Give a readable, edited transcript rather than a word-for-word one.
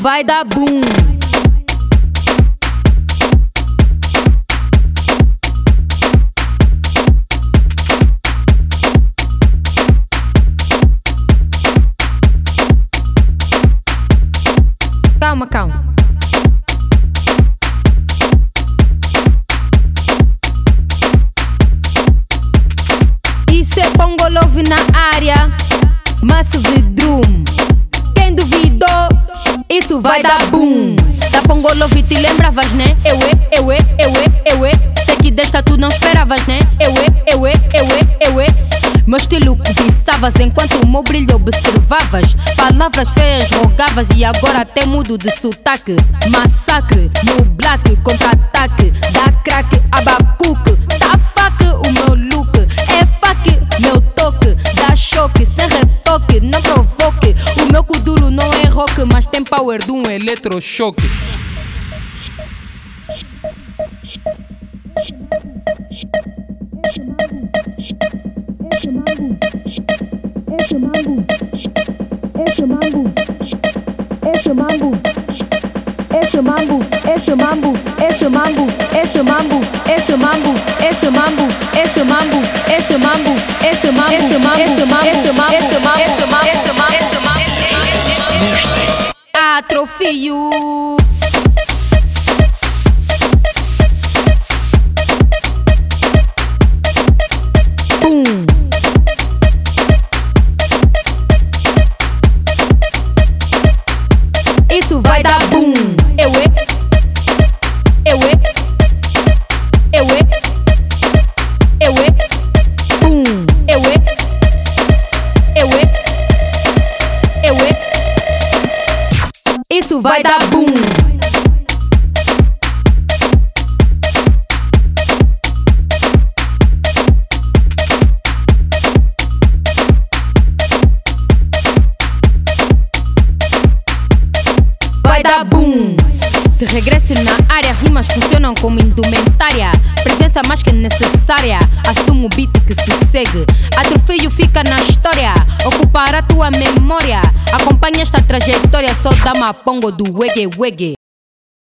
vai dar boom. Calma, calma. Isso é Pongo Love na área, Massive Drum. Quem duvidou, isso vai dar boom. Da Pongo Love te lembravas, né? Eu. Sei que desta tu não esperavas, né? Eu. Meu estilo cobiçavas enquanto o meu brilho observavas. Palavras feias rogavas e agora até mudo de sotaque. Massacre no black, contra-ataque. Dá crack, abacuque. Tá faque o meu look. É faque, meu toque. Dá choque, sem retoque, não provoque. O meu kuduro não é rock, mas tem power de um eletrochoque. Atrofio. Isso vai dar boom. Eu. Boom. Isso vai dar boom. Vai dar boom. De regresso na área, rimas funcionam como indumentária. Presença mais que necessária. Assumo o beat que se segue. Atrofio fica na história. Ocupar a tua memória. Acompanha esta trajetória. Só dá uma pongo do wege wege.